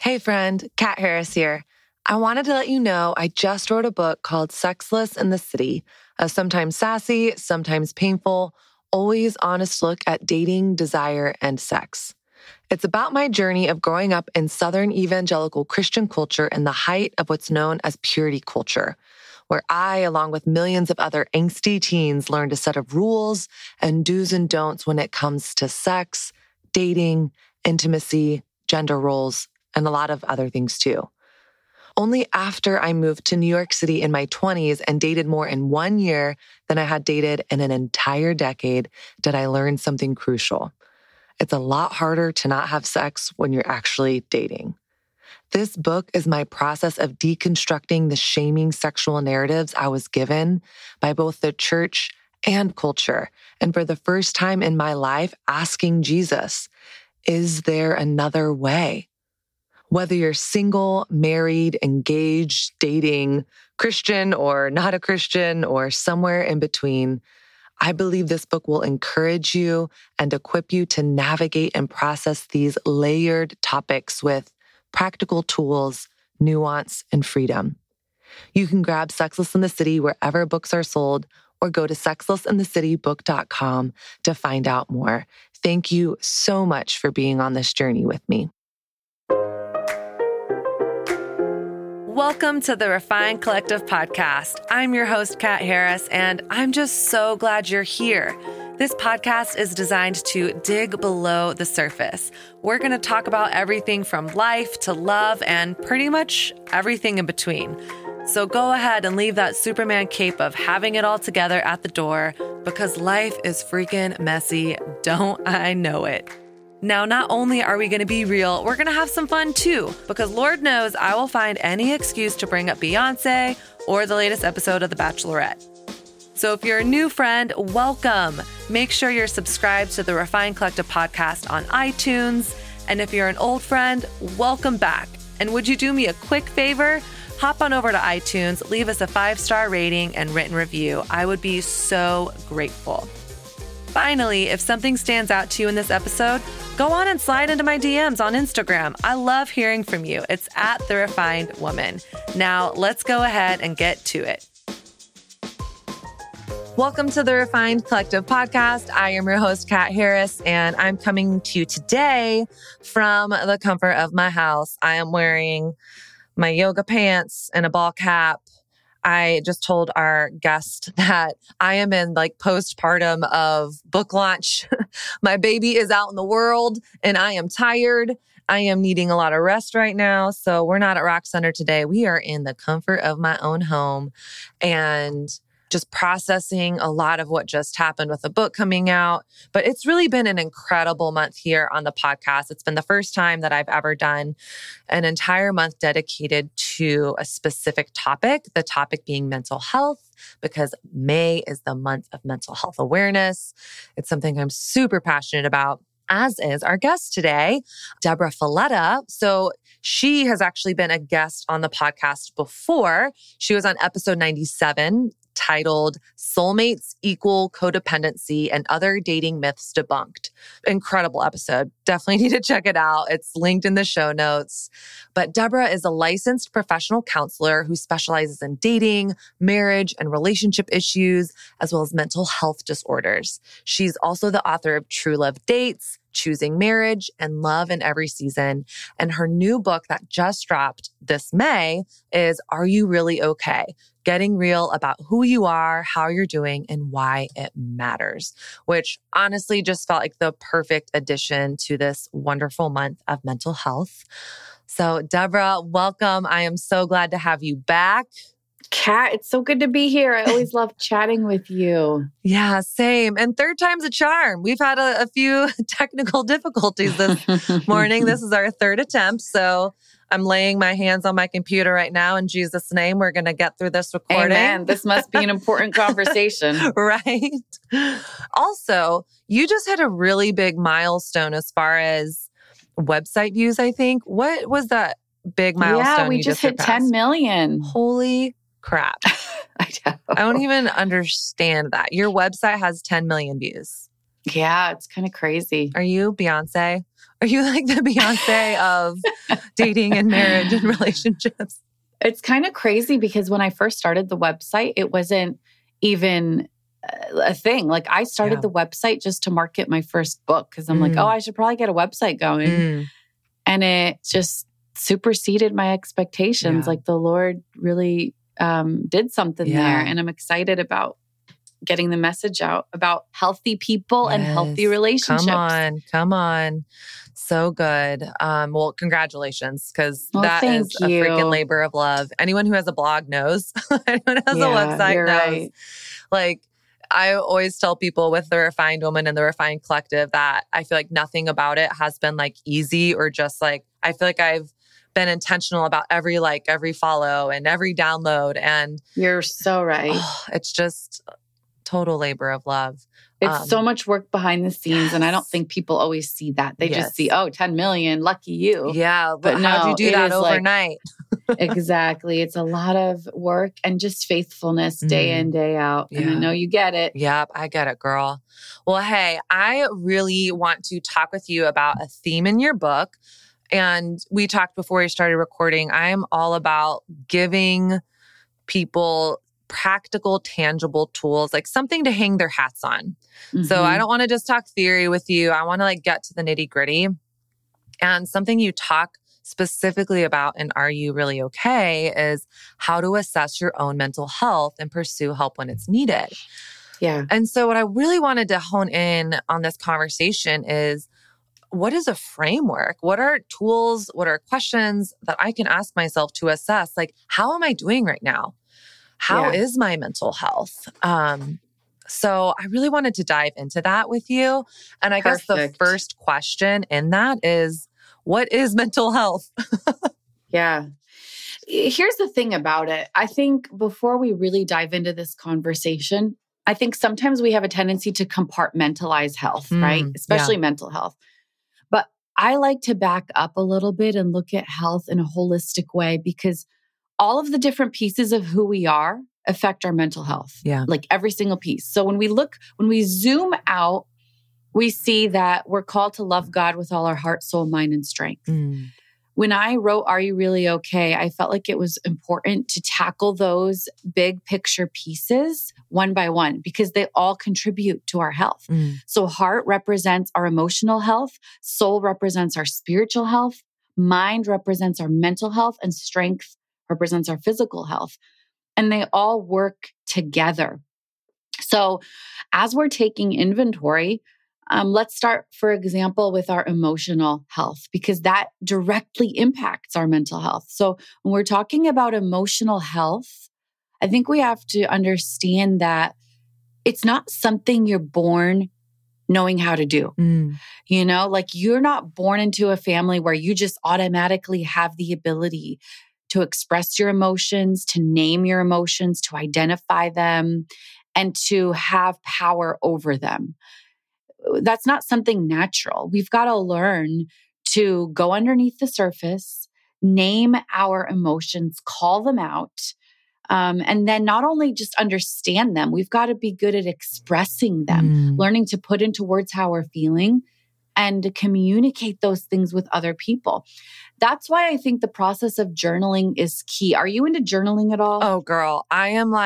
Hey friend, Kat Harris here. I wanted to let you know I just wrote a book called Sexless in the City, a sometimes sassy, sometimes painful, always honest look at dating, desire, and sex. It's about my journey of growing up in Southern evangelical Christian culture in the height of what's known as purity culture, where I, along with millions of other angsty teens, learned a set of rules and do's and don'ts when it comes to sex, dating, intimacy, gender roles, and a lot of other things too. Only after I moved to New York City in my 20s and dated more in 1 year than I had dated in an entire decade did I learn something crucial. It's a lot harder to not have sex when you're actually dating. This book is my process of deconstructing the shaming sexual narratives I was given by both the church and culture, and for the first time in my life, asking Jesus, is there another way? Whether you're single, married, engaged, dating, Christian or not a Christian, or somewhere in between, I believe this book will encourage you and equip you to navigate and process these layered topics with practical tools, nuance, and freedom. You can grab Sexless in the City wherever books are sold, or go to sexlessinthecitybook.com to find out more. Thank you so much for being on this journey with me. Welcome to the Refined Collective podcast. I'm your host, Kat Harris, and I'm just so glad you're here. This podcast is designed to dig below the surface. We're going to talk about everything from life to love and pretty much everything in between. So go ahead and leave that Superman cape of having it all together at the door, because life is freaking messy. Don't I know it? Now, not only are we going to be real, we're going to have some fun too, because Lord knows I will find any excuse to bring up Beyonce or the latest episode of The Bachelorette. So if you're a new friend, welcome. Make sure you're subscribed to the Refined Collective podcast on iTunes. And if you're an old friend, welcome back. And would you do me a quick favor? Hop on over to iTunes, leave us a 5-star rating and written review. I would be so grateful. Finally, if something stands out to you in this episode, go on and slide into my DMs on Instagram. I love hearing from you. It's at The Refined Woman. Now, let's go ahead and get to it. Welcome to the Refined Collective podcast. I am your host, Kat Harris, and I'm coming to you today from the comfort of my house. I am wearing my yoga pants and a ball cap. I just told our guest that I am in postpartum of book launch. My baby is out in the world and I am tired. I am needing a lot of rest right now. So we're not at Rock Center today. We are in the comfort of my own home and just processing a lot of what just happened with the book coming out. But it's really been an incredible month here on the podcast. It's been the first time that I've ever done an entire month dedicated to a specific topic, the topic being mental health, because May is the month of mental health awareness. It's something I'm super passionate about, as is our guest today, Deborah Fileta. So she has actually been a guest on the podcast before. She was on episode 97, titled Soulmates Equal Codependency and Other Dating Myths Debunked. Incredible episode. Definitely need to check it out. It's linked in the show notes. But Deborah is a licensed professional counselor who specializes in dating, marriage, and relationship issues, as well as mental health disorders. She's also the author of True Love Dates, Choosing Marriage, and Love in Every Season. And her new book that just dropped this May is Are You Really Okay? Getting real about who you are, how you're doing, and why it matters, which honestly just felt like the perfect addition to this wonderful month of mental health. So Deborah, welcome. I am so glad to have you back. Kat, it's so good to be here. I always love chatting with you. Yeah, same. And third time's a charm. We've had a few technical difficulties this morning. This is our third attempt. So I'm laying my hands on my computer right now. In Jesus' name, we're going to get through this recording. Amen. This must be an important conversation. Right. Also, you just hit a really big milestone as far as website views, I think. What was that big milestone? Yeah, we just hit 10 million. Holy crap. I know. I don't even understand that. Your website has 10 million views. Yeah, it's kind of crazy. Are you Beyonce? Are you like the Beyonce of dating and marriage and relationships. It's kind of crazy because when I first started the website, it wasn't even a thing. Like I started the website just to market my first book because I'm like, oh, I should probably get a website going. And it just superseded my expectations. Like the Lord really did something there. And I'm excited about getting the message out about healthy people and healthy relationships. Come on. So good. Well, congratulations, because that is a freaking labor of love. Anyone who has a blog knows. Anyone who has a website knows. Right. Like, I always tell people with the Refined Woman and the Refined Collective that I feel like nothing about it has been like easy or just like, I feel like I've been intentional about every like, every follow and every download. And you're so right. It's just total labor of love. It's so much work behind the scenes. And I don't think people always see that. They just see, 10 million, lucky you. Yeah. But how'd you do that overnight? Exactly. It's a lot of work and just faithfulness day in, day out. And I know you get it. Yep, I get it, girl. Well, hey, I really want to talk with you about a theme in your book. And we talked before we started recording. I am all about giving people practical, tangible tools, like something to hang their hats on. So I don't want to just talk theory with you. I want to like get to the nitty gritty. And something you talk specifically about in Are You Really Okay is how to assess your own mental health and pursue help when it's needed. Yeah. And so what I really wanted to hone in on this conversation is, what is a framework? What are tools? What are questions that I can ask myself to assess? Like, how am I doing right now? How is my mental health? So I really wanted to dive into that with you. And I guess the first question in that is, what is mental health? Yeah. Here's the thing about it. I think before we really dive into this conversation, I think sometimes we have a tendency to compartmentalize health, right? Especially mental health. But I like to back up a little bit and look at health in a holistic way because all of the different pieces of who we are affect our mental health. Yeah. Like every single piece. So when we zoom out, we see that we're called to love God with all our heart, soul, mind, and strength. When I wrote Are You Really Okay? I felt like it was important to tackle those big picture pieces one by one because they all contribute to our health. So heart represents our emotional health, soul represents our spiritual health, mind represents our mental health, and strength represents our physical health. And they all work together. So as we're taking inventory, let's start, for example, with our emotional health, because that directly impacts our mental health. So when we're talking about emotional health, I think we have to understand that it's not something you're born knowing how to do. You know, like you're not born into a family where you just automatically have the ability to express your emotions, to name your emotions, to identify them, and to have power over them. That's not something natural. We've got to learn to go underneath the surface, name our emotions, call them out, and then not only just understand them, we've got to be good at expressing them, learning to put into words how we're feeling and to communicate those things with other people. That's why I think the process of journaling is key. Are you into journaling at all? Oh, girl, I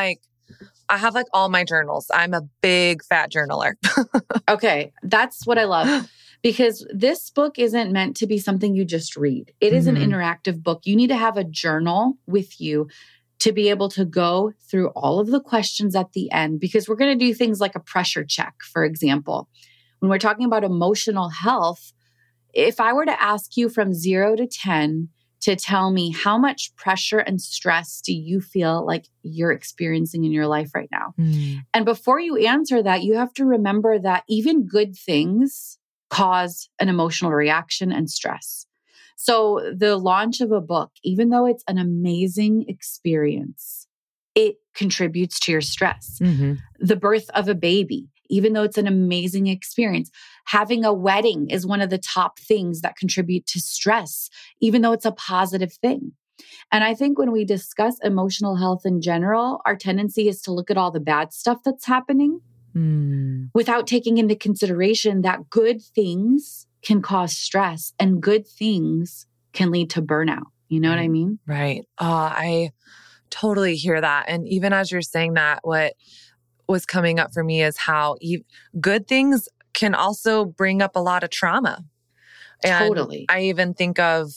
have like all my journals. I'm a big fat journaler. Okay, that's what I love. Because this book isn't meant to be something you just read. It is an interactive book. You need to have a journal with you to be able to go through all of the questions at the end, because we're going to do things like a pressure check, for example. When we're talking about emotional health, if I were to ask you from 0 to 10 to tell me how much pressure and stress do you feel like you're experiencing in your life right now? And before you answer that, you have to remember that even good things cause an emotional reaction and stress. So the launch of a book, even though it's an amazing experience, it contributes to your stress. The birth of a baby, even though it's an amazing experience. Having a wedding is one of the top things that contribute to stress, even though it's a positive thing. And I think when we discuss emotional health in general, our tendency is to look at all the bad stuff that's happening without taking into consideration that good things can cause stress and good things can lead to burnout. You know what I mean? Right. I totally hear that. And even as you're saying that, what was coming up for me is how good things can also bring up a lot of trauma. And Totally. I even think of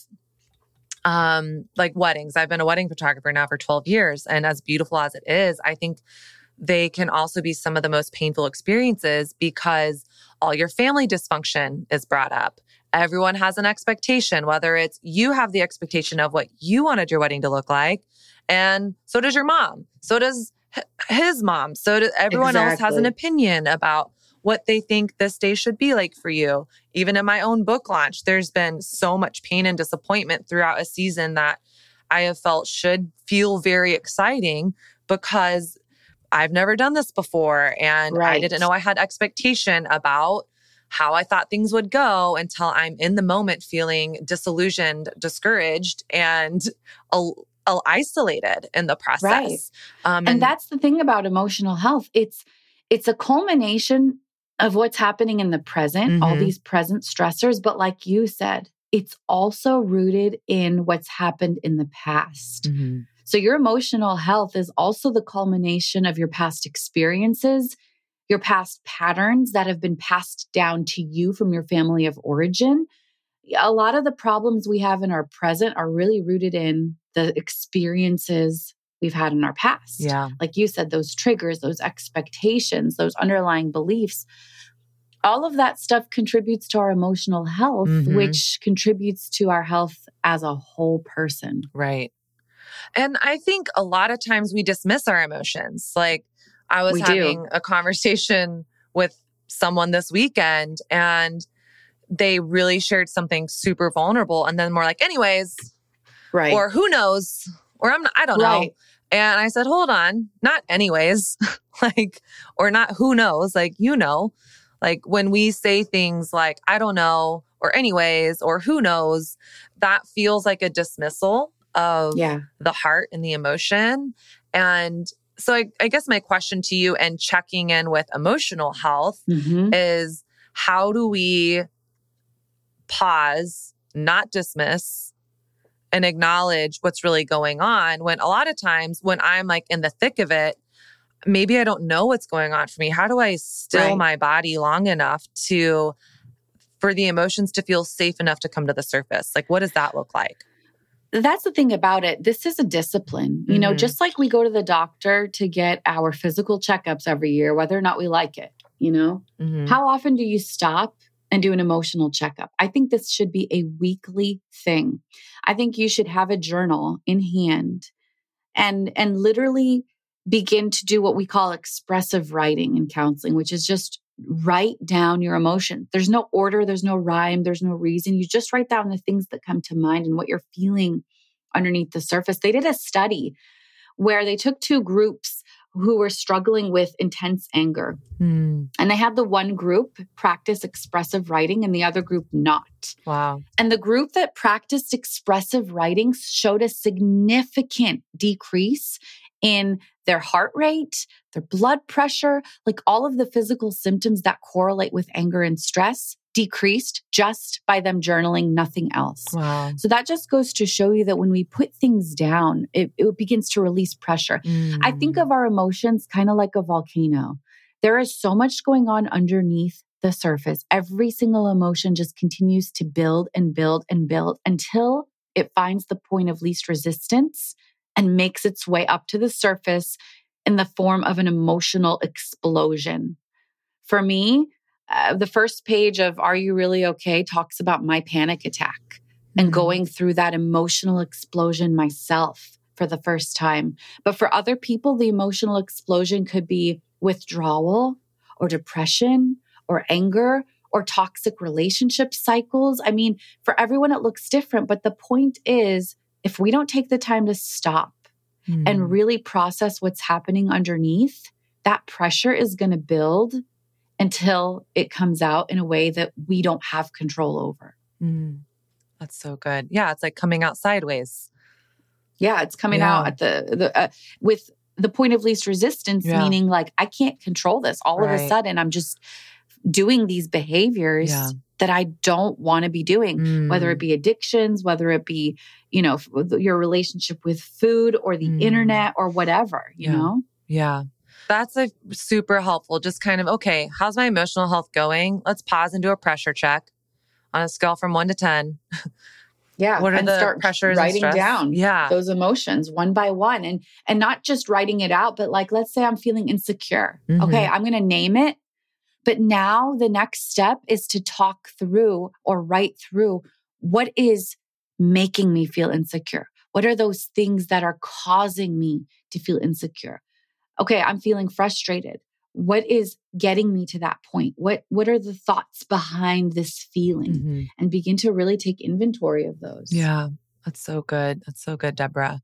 like weddings. I've been a wedding photographer now for 12 years. And as beautiful as it is, I think they can also be some of the most painful experiences because all your family dysfunction is brought up. Everyone has an expectation, whether it's you have the expectation of what you wanted your wedding to look like. And so does your mom. So does his mom. So does everyone else has an opinion about what they think this day should be like for you. Even in my own book launch, there's been so much pain and disappointment throughout a season that I have felt should feel very exciting because I've never done this before. And I didn't know I had expectation about how I thought things would go until I'm in the moment feeling disillusioned, discouraged, and isolated in the process. And that's the thing about emotional health. It's a culmination of what's happening in the present, all these present stressors. But like you said, it's also rooted in what's happened in the past. So your emotional health is also the culmination of your past experiences, your past patterns that have been passed down to you from your family of origin. A lot of the problems we have in our present are really rooted in the experiences we've had in our past. Yeah. Like you said, those triggers, those expectations, those underlying beliefs, all of that stuff contributes to our emotional health, which contributes to our health as a whole person. Right. And I think a lot of times we dismiss our emotions. Like I was having a conversation with someone this weekend and they really shared something super vulnerable. And then more like, anyways, or who knows, or I don't know. And I said, hold on, not anyways, like, or not who knows, like, you know, like when we say things like, I don't know, or anyways, or who knows, that feels like a dismissal of the heart and the emotion. And so I guess my question to you and checking in with emotional health is how do we pause, not dismiss, and acknowledge what's really going on when a lot of times when I'm like in the thick of it, maybe I don't know what's going on for me. How do I still my body long enough for the emotions to feel safe enough to come to the surface? Like, what does that look like? That's the thing about it. This is a discipline. You know, just like we go to the doctor to get our physical checkups every year, whether or not we like it, you know? How often do you stop and do an emotional checkup? I think this should be a weekly thing. I think you should have a journal in hand and literally begin to do what we call expressive writing in counseling, which is just write down your emotion. There's no order, there's no rhyme, there's no reason. You just write down the things that come to mind and what you're feeling underneath the surface. They did a study where they took two groups who were struggling with intense anger. And they had the one group practice expressive writing and the other group not. Wow. And the group that practiced expressive writing showed a significant decrease in their heart rate, their blood pressure, like all of the physical symptoms that correlate with anger and stress decreased just by them journaling, nothing else. Wow. So that just goes to show you that when we put things down, it begins to release pressure. I think of our emotions kind of like a volcano. There is so much going on underneath the surface. Every single emotion just continues to build and build and build until it finds the point of least resistance and makes its way up to the surface in the form of an emotional explosion. For me, the first page of Are You Really Okay talks about my panic attack and going through that emotional explosion myself for the first time. But for other people, the emotional explosion could be withdrawal or depression or anger or toxic relationship cycles. I mean, for everyone, it looks different. But the point is, if we don't take the time to stop and really process what's happening underneath, that pressure is going to build until it comes out in a way that we don't have control over. That's so good. Yeah, it's like coming out sideways. Yeah, it's coming out at the with the point of least resistance, meaning like I can't control this. All of a sudden, I'm just doing these behaviors that I don't want to be doing, whether it be addictions, whether it be, your relationship with food or the internet or whatever, you know? Yeah. That's super helpful. Just kind of, okay, how's my emotional health going? Let's pause and do a pressure check on a scale from 1 to 10. Yeah. What are and the start pressures writing and stress? down those emotions one by one and not just writing it out, but like, let's say I'm feeling insecure. Okay. I'm going to name it. But now the next step is to talk through or write through what is making me feel insecure. What are those things that are causing me to feel insecure? Okay, I'm feeling frustrated. What is getting me to that point? What are the thoughts behind this feeling? And begin to really take inventory of those. Yeah, that's so good. That's so good, Deborah.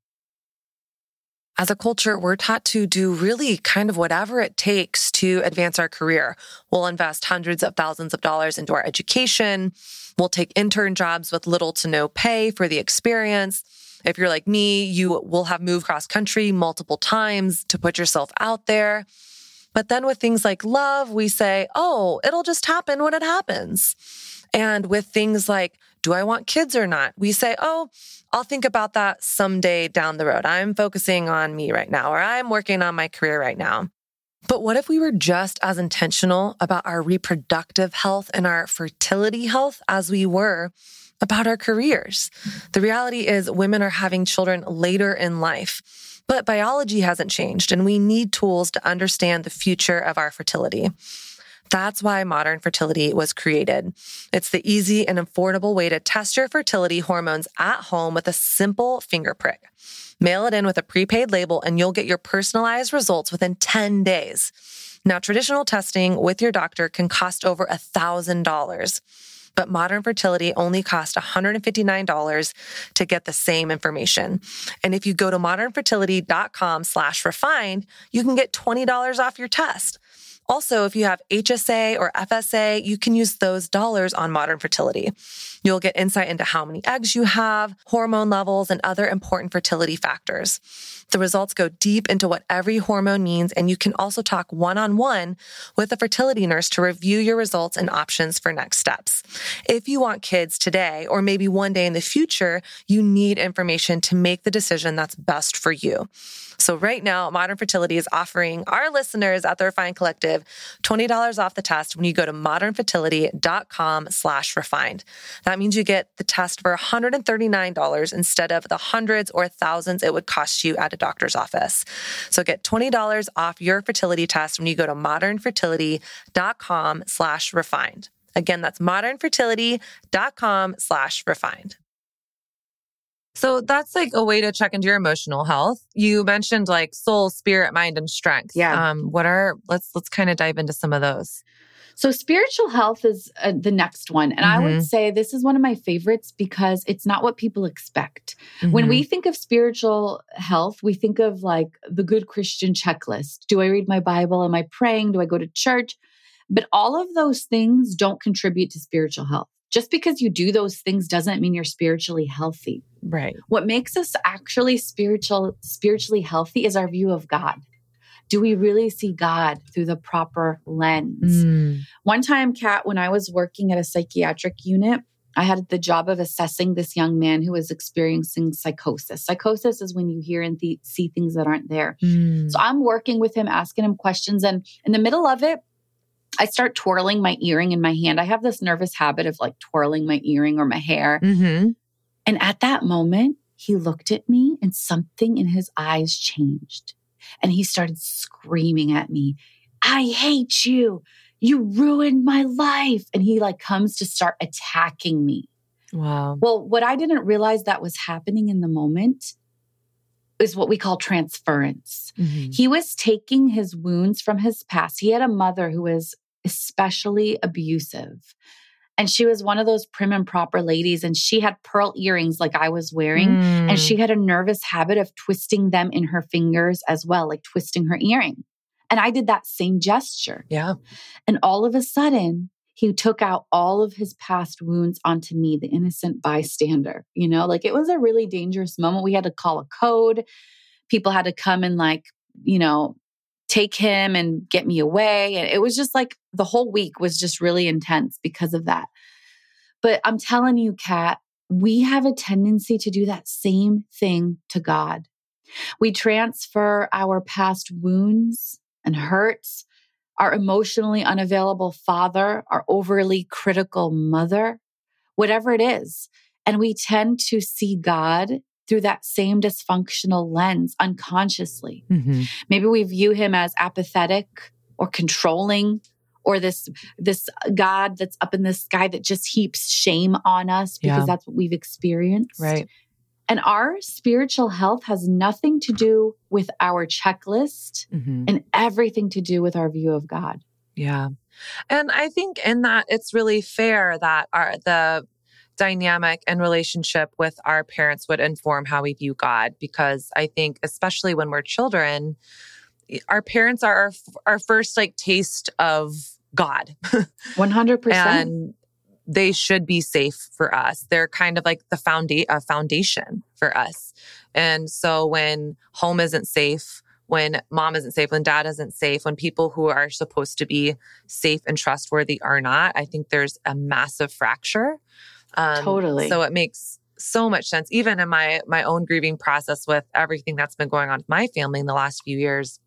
As a culture, we're taught to do really kind of whatever it takes to advance our career. We'll invest hundreds of thousands of dollars into our education. We'll take intern jobs with little to no pay for the experience. If you're like me, you will have moved cross country multiple times to put yourself out there. But then with things like love, we say, oh, it'll just happen when it happens. And with things like, do I want kids or not? We say, oh, I'll think about that someday down the road. I'm focusing on me right now, or I'm working on my career right now. But what if we were just as intentional about our reproductive health and our fertility health as we were about our careers? The reality is women are having children later in life, but biology hasn't changed, and we need tools to understand the future of our fertility. That's why Modern Fertility was created. It's the easy and affordable way to test your fertility hormones at home with a simple finger prick. Mail it in with a prepaid label and you'll get your personalized results within 10 days. Now, traditional testing with your doctor can cost over $1,000, but Modern Fertility only costs $159 to get the same information. And if you go to modernfertility.com/refined, you can get $20 off your test. Also, if you have HSA or FSA, you can use those dollars on Modern Fertility. You'll get insight into how many eggs you have, hormone levels, and other important fertility factors. The results go deep into what every hormone means, and you can also talk one-on-one with a fertility nurse to review your results and options for next steps. If you want kids today, or maybe one day in the future, you need information to make the decision that's best for you. So right now, Modern Fertility is offering our listeners at the Refined Collective $20 off the test when you go to modernfertility.com/refined. That means you get the test for $139 instead of the hundreds or thousands it would cost you at a doctor's office. So get $20 off your fertility test when you go to modernfertility.com/refined. Again, that's modernfertility.com/refined. So that's like a way to check into your emotional health. You mentioned like soul, spirit, mind, and strength. Yeah. Let's kind of dive into some of those. So spiritual health is the next one. And I would say this is one of my favorites because it's not what people expect. When we think of spiritual health, we think of like the good Christian checklist. Do I read my Bible? Am I praying? Do I go to church? But all of those things don't contribute to spiritual health. Just because you do those things doesn't mean you're spiritually healthy. Right. What makes us actually spiritually healthy is our view of God. Do we really see God through the proper lens? One time, Kat, when I was working at a psychiatric unit, I had the job of assessing this young man who was experiencing psychosis. Psychosis is when you hear and see things that aren't there. So I'm working with him, asking him questions. And in the middle of it, I start twirling my earring in my hand. I have this nervous habit of like twirling my earring or my hair. And at that moment, he looked at me and something in his eyes changed. And he started screaming at me, I hate you. You ruined my life. And he like comes to start attacking me. Wow. Well, what I didn't realize that was happening in the moment is what we call transference. He was taking his wounds from his past. He had a mother who was especially abusive. And she was one of those prim and proper ladies. And she had pearl earrings like I was wearing. And she had a nervous habit of twisting them in her fingers as well, like twisting her earring. And I did that same gesture. Yeah. And all of a sudden, he took out all of his past wounds onto me, the innocent bystander. You know, like it was a really dangerous moment. We had to call a code. People had to come and like, you know, take him and get me away. And it was just like the whole week was just really intense because of that. But I'm telling you, Kat, we have a tendency to do that same thing to God. We transfer our past wounds and hurts, our emotionally unavailable father, our overly critical mother, whatever it is. And we tend to see God through that same dysfunctional lens unconsciously. Mm-hmm. Maybe we view him as apathetic or controlling, or this God that's up in the sky that just heaps shame on us because that's what we've experienced. Right. And our spiritual health has nothing to do with our checklist and everything to do with our view of God. Yeah. And I think in that it's really fair that the dynamic and relationship with our parents would inform how we view God, because I think especially when we're children, our parents are our first like taste of God. 100%. And they should be safe for us. They're kind of like the foundation for us. And so when home isn't safe, when mom isn't safe, when dad isn't safe, when people who are supposed to be safe and trustworthy are not, I think there's a massive fracture. Totally. So it makes so much sense. Even in my own grieving process with everything that's been going on with my family in the last few years,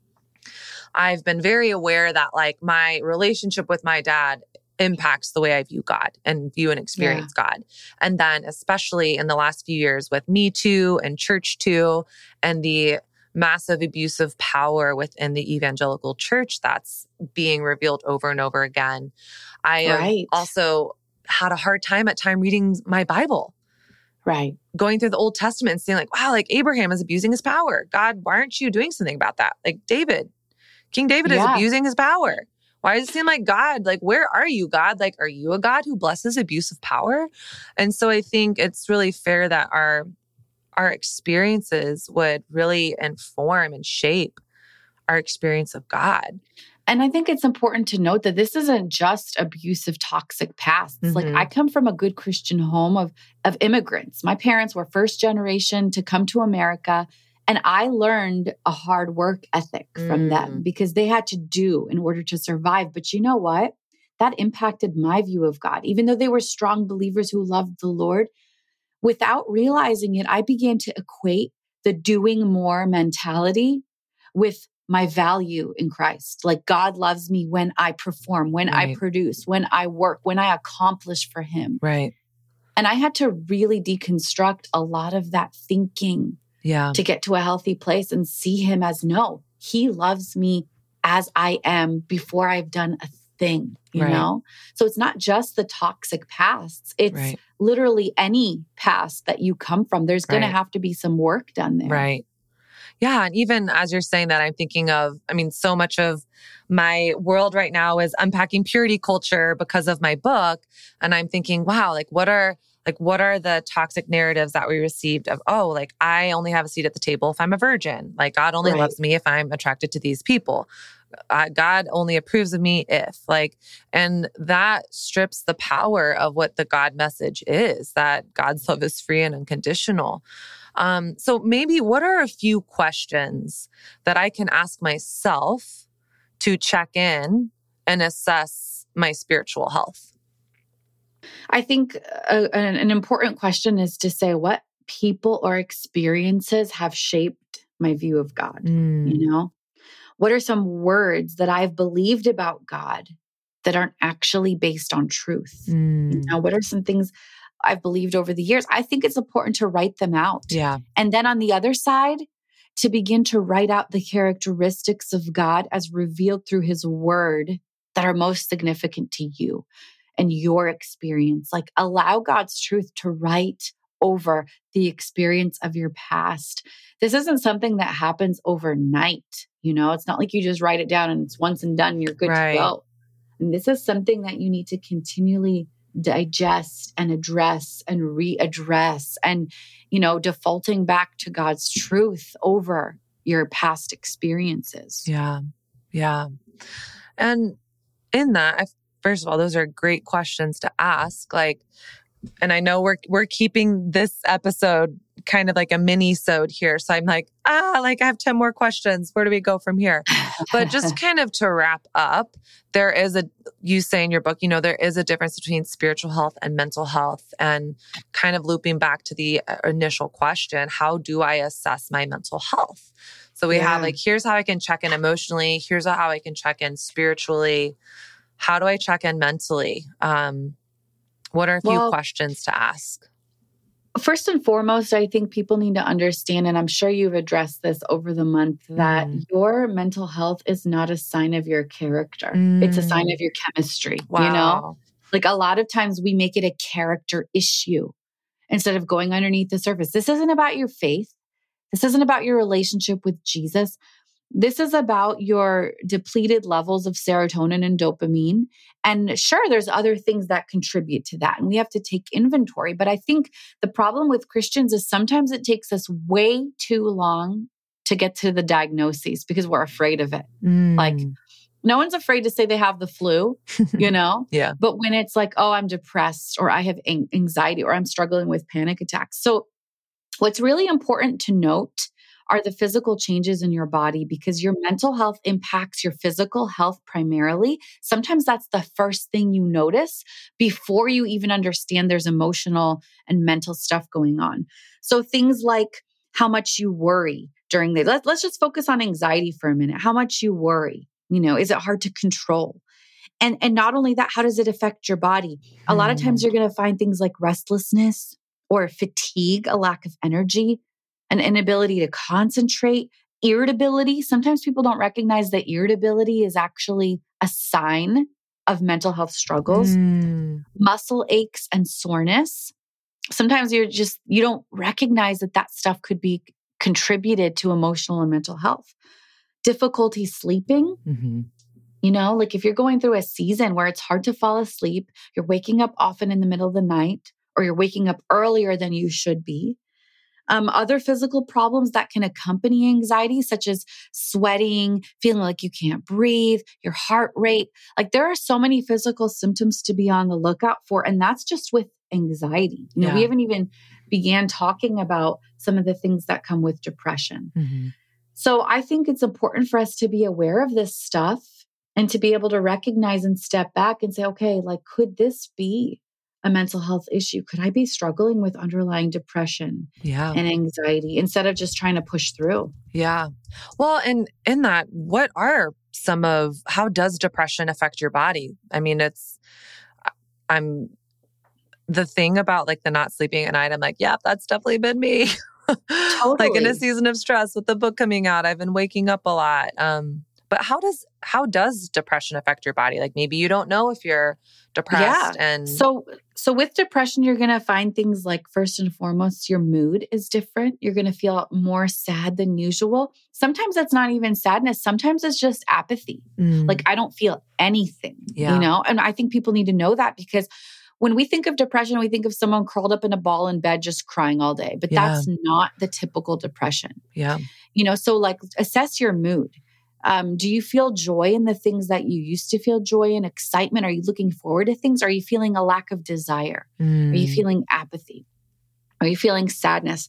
I've been very aware that like my relationship with my dad impacts the way I view God and view and experience God. And then especially in the last few years with Me Too and Church Too and the massive abusive power within the evangelical church that's being revealed over and over again. I have also had a hard time at time reading my Bible. Right. Going through the Old Testament and saying like, wow, like Abraham is abusing his power. God, why aren't you doing something about that? Like King David is abusing his power. Why does it seem like God, like, where are you, God? Like, are you a God who blesses abuse of power? And so I think it's really fair that our experiences would really inform and shape our experience of God. And I think it's important to note that this isn't just abusive, toxic pasts. Like I come from a good Christian home of immigrants. My parents were first generation to come to America. And I learned a hard work ethic from them because they had to do in order to survive. But you know what? That impacted my view of God. Even though they were strong believers who loved the Lord, without realizing it, I began to equate the doing more mentality with my value in Christ. Like God loves me when I perform, when I produce, when I work, when I accomplish for him. Right. And I had to really deconstruct a lot of that thinking to get to a healthy place and see him as, no, he loves me as I am before I've done a thing, you know? So it's not just the toxic pasts. It's literally any past that you come from. There's going to have to be some work done there. Right. Yeah. And even as you're saying that, I'm thinking of, I mean, so much of my world right now is unpacking purity culture because of my book. And I'm thinking, wow, what are the toxic narratives that we received of, oh, like I only have a seat at the table if I'm a virgin. Like God only loves me if I'm attracted to these people. God only approves of me if and that strips the power of what the God message is, that God's love is free and unconditional. So maybe what are a few questions that I can ask myself to check in and assess my spiritual health? I think an important question is to say, what people or experiences have shaped my view of God? You know, what are some words that I've believed about God that aren't actually based on truth? You know, what are some things I've believed over the years? I think it's important to write them out. Yeah. And then on the other side, to begin to write out the characteristics of God as revealed through his word that are most significant to you and your experience. Like allow God's truth to write over the experience of your past. This isn't something that happens overnight. You know, it's not like you just write it down and it's once and done, you're good to go. And this is something that you need to continually digest and address and readdress and, you know, defaulting back to God's truth over your past experiences. Yeah. Yeah. And in that, first of all, those are great questions to ask. And I know we're keeping this episode kind of like a mini-sode here. So I'm like, I have 10 more questions. Where do we go from here? But just kind of to wrap up, you say in your book, there is a difference between spiritual health and mental health, and kind of looping back to the initial question, how do I assess my mental health? So we have here's how I can check in emotionally. Here's how I can check in spiritually. How do I check in mentally? What are a few questions to ask? First and foremost, I think people need to understand, and I'm sure you've addressed this over the month, that your mental health is not a sign of your character. It's a sign of your chemistry. Wow. Like a lot of times we make it a character issue instead of going underneath the surface. This isn't about your faith. This isn't about your relationship with Jesus. This is about your depleted levels of serotonin and dopamine. And sure, there's other things that contribute to that, and we have to take inventory. But I think the problem with Christians is sometimes it takes us way too long to get to the diagnoses because we're afraid of it. Like, no one's afraid to say they have the flu, Yeah. But when it's like, oh, I'm depressed, or I have anxiety, or I'm struggling with panic attacks. So what's really important to note are the physical changes in your body, because your mental health impacts your physical health primarily. Sometimes that's the first thing you notice before you even understand there's emotional and mental stuff going on. So things like how much you worry during the day. Let's just focus on anxiety for a minute. How much you worry, is it hard to control? And not only that, how does it affect your body? A lot of times you're going to find things like restlessness or fatigue, a lack of energy, an inability to concentrate, irritability. Sometimes people don't recognize that irritability is actually a sign of mental health struggles, muscle aches and soreness. Sometimes you don't recognize that stuff could be contributed to emotional and mental health. Difficulty sleeping. Like if you're going through a season where it's hard to fall asleep, you're waking up often in the middle of the night, or you're waking up earlier than you should be. Other physical problems that can accompany anxiety, such as sweating, feeling like you can't breathe, your heart rate. Like there are so many physical symptoms to be on the lookout for. And that's just with anxiety. We haven't even began talking about some of the things that come with depression. So I think it's important for us to be aware of this stuff and to be able to recognize and step back and say, okay, could this be a mental health issue? Could I be struggling with underlying depression and anxiety instead of just trying to push through? Yeah. Well, and in that, how does depression affect your body? I mean, I'm the thing about the not sleeping at night. I'm like, yeah, that's definitely been me. Totally. In a season of stress with the book coming out, I've been waking up a lot. But how does depression affect your body? Maybe you don't know if you're depressed. And so with depression, you're going to find things like, first and foremost, your mood is different. You're going to feel more sad than usual. Sometimes that's not even sadness. Sometimes it's just apathy. I don't feel anything, And I think people need to know that, because when we think of depression, we think of someone curled up in a ball in bed just crying all day, but that's not the typical depression. Yeah. So assess your mood. Do you feel joy in the things that you used to feel joy and excitement? Are you looking forward to things? Are you feeling a lack of desire? Are you feeling apathy? Are you feeling sadness?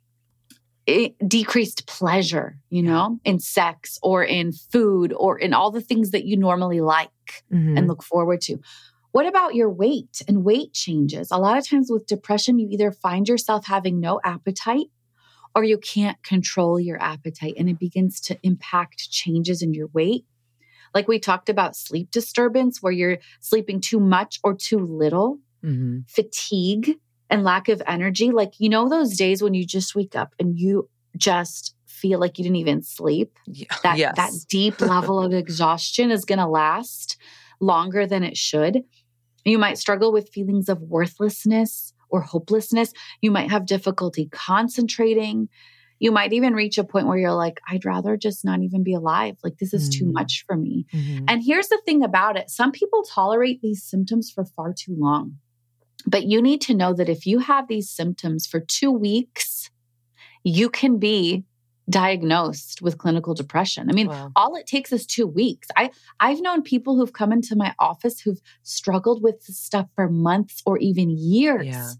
Decreased pleasure, in sex or in food or in all the things that you normally like and look forward to. What about your weight and weight changes? A lot of times with depression, you either find yourself having no appetite, or you can't control your appetite, and it begins to impact changes in your weight. Like we talked about sleep disturbance, where you're sleeping too much or too little, fatigue and lack of energy. Those days when you just wake up and you just feel like you didn't even sleep. That deep level of exhaustion is going to last longer than it should. You might struggle with feelings of worthlessness or hopelessness. You might have difficulty concentrating. You might even reach a point where you're like, I'd rather just not even be alive. This is too much for me. And here's the thing about it. Some people tolerate these symptoms for far too long. But you need to know that if you have these symptoms for 2 weeks, you can be diagnosed with clinical depression. I mean, all it takes is 2 weeks. I've known people who've come into my office who've struggled with this stuff for months or even years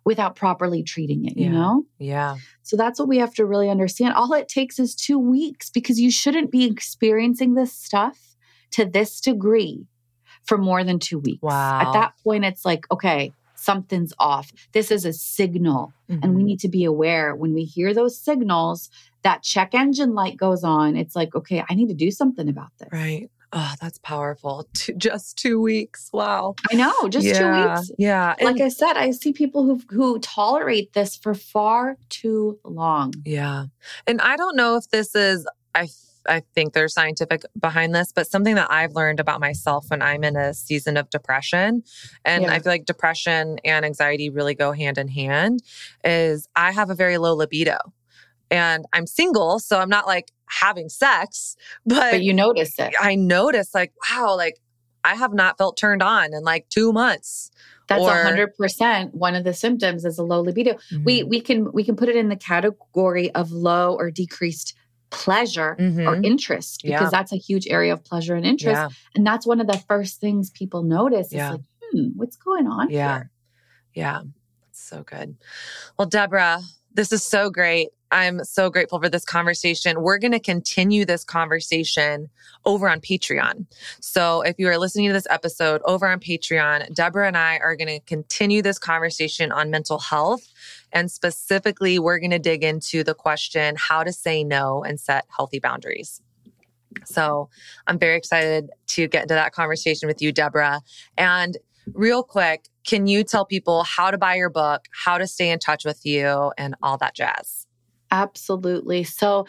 without properly treating it, Yeah. you know? Yeah. So that's what we have to really understand. All it takes is 2 weeks because you shouldn't be experiencing this stuff to this degree for more than 2 weeks. Wow. At that point, it's like, okay, something's off. This is a signal. And we need to be aware when we hear those signals, that check engine light goes on. It's like, okay, I need to do something about this. Right. Oh, that's powerful. Just 2 weeks. Wow. I know, just 2 weeks. Yeah. Like I said, I see people who tolerate this for far too long. Yeah. And I don't know if this is, I think there's scientific behind this, but something that I've learned about myself when I'm in a season of depression, and I feel like depression and anxiety really go hand in hand, is I have a very low libido. And I'm single, so I'm not like having sex, but you notice it. I notice like, wow, like I have not felt turned on in like 2 months. That's 100% one of the symptoms is a low libido. We can put it in the category of low or decreased pleasure or interest, because that's a huge area of pleasure and interest. Yeah. And that's one of the first things people notice is like, what's going on here? Yeah. That's so good. Well, Deborah, this is so great. I'm so grateful for this conversation. We're going to continue this conversation over on Patreon. So if you are listening to this episode over on Patreon, Deborah and I are going to continue this conversation on mental health. And specifically, we're going to dig into the question, how to say no and set healthy boundaries. So I'm very excited to get into that conversation with you, Deborah. And real quick, can you tell people how to buy your book, how to stay in touch with you, and all that jazz? Absolutely. So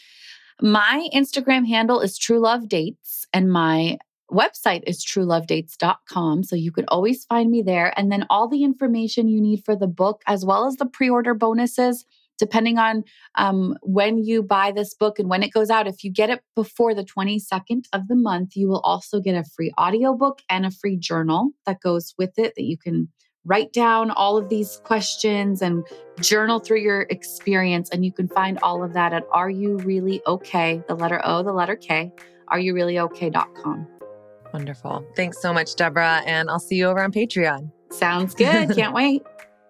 my Instagram handle is True Love Dates and my website is truelovedates.com. So you could always find me there. And then all the information you need for the book, as well as the pre-order bonuses, depending on when you buy this book and when it goes out. If you get it before the 22nd of the month, you will also get a free audiobook and a free journal that goes with it that you can write down all of these questions and journal through your experience. And you can find all of that at Are You Really Okay? The letter O, the letter K, areyoureallyokay.com. Wonderful. Thanks so much, Deborah. And I'll see you over on Patreon. Sounds good. Can't wait.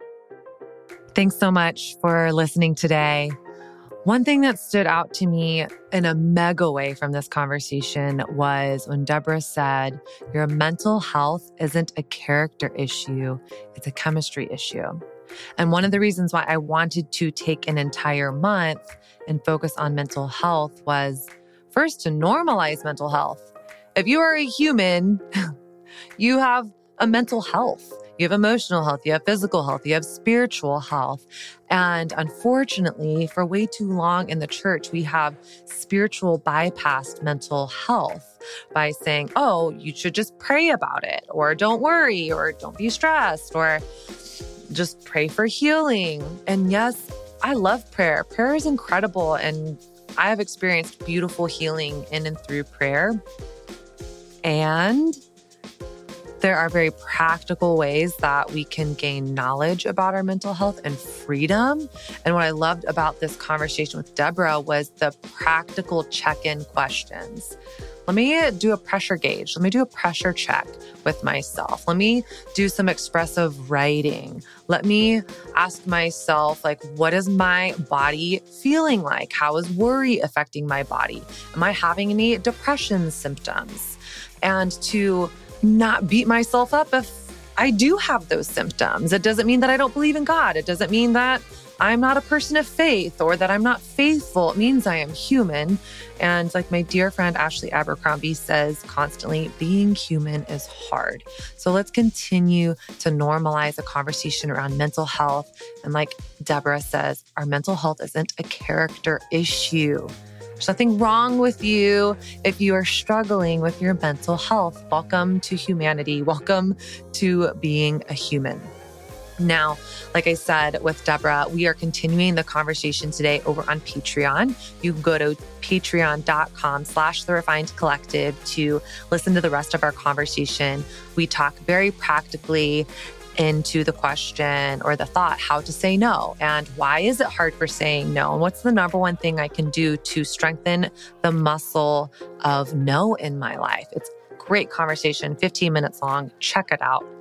Thanks so much for listening today. One thing that stood out to me in a mega way from this conversation was when Deborah said, your mental health isn't a character issue, it's a chemistry issue. And one of the reasons why I wanted to take an entire month and focus on mental health was first to normalize mental health. If you are a human, you have a mental health. You have emotional health, you have physical health, you have spiritual health. And unfortunately, for way too long in the church, we have spiritual bypassed mental health by saying, oh, you should just pray about it, or don't worry, or don't be stressed, or just pray for healing. And yes, I love prayer. Prayer is incredible. And I have experienced beautiful healing in and through prayer. And there are very practical ways that we can gain knowledge about our mental health and freedom. And what I loved about this conversation with Deborah was the practical check-in questions. Let me do a pressure gauge. Let me do a pressure check with myself. Let me do some expressive writing. Let me ask myself, like, what is my body feeling like? How is worry affecting my body? Am I having any depression symptoms? And to not beat myself up if I do have those symptoms. It doesn't mean that I don't believe in God. It doesn't mean that I'm not a person of faith or that I'm not faithful. It means I am human. And like my dear friend Ashley Abercrombie says constantly, being human is hard. So let's continue to normalize a conversation around mental health. And like Deborah says, our mental health isn't a character issue. There's nothing wrong with you if you are struggling with your mental health. Welcome to humanity. Welcome to being a human. Now, like I said with Deborah, we are continuing the conversation today over on Patreon. You can go to patreon.com/The Refined Collective to listen to the rest of our conversation. We talk very practically into the question or the thought, how to say no, and why is it hard for saying no, and what's the number one thing I can do to strengthen the muscle of no in my life. It's a great conversation, 15 minutes long. Check it out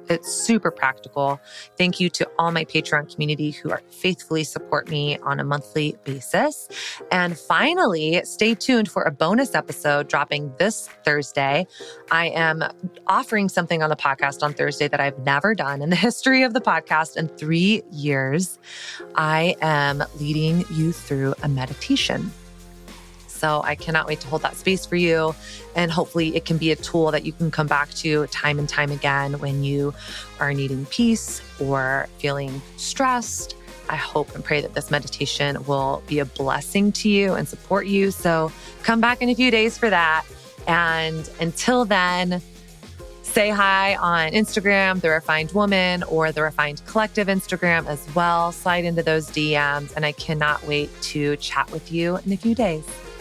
It's super practical. Thank you to all my Patreon community who faithfully support me on a monthly basis. And finally, stay tuned for a bonus episode dropping this Thursday. I am offering something on the podcast on Thursday that I've never done in the history of the podcast in 3 years. I am leading you through a meditation. So I cannot wait to hold that space for you. And hopefully it can be a tool that you can come back to time and time again when you are needing peace or feeling stressed. I hope and pray that this meditation will be a blessing to you and support you. So come back in a few days for that. And until then, say hi on Instagram, The Refined Woman, or The Refined Collective Instagram as well. Slide into those DMs. And I cannot wait to chat with you in a few days.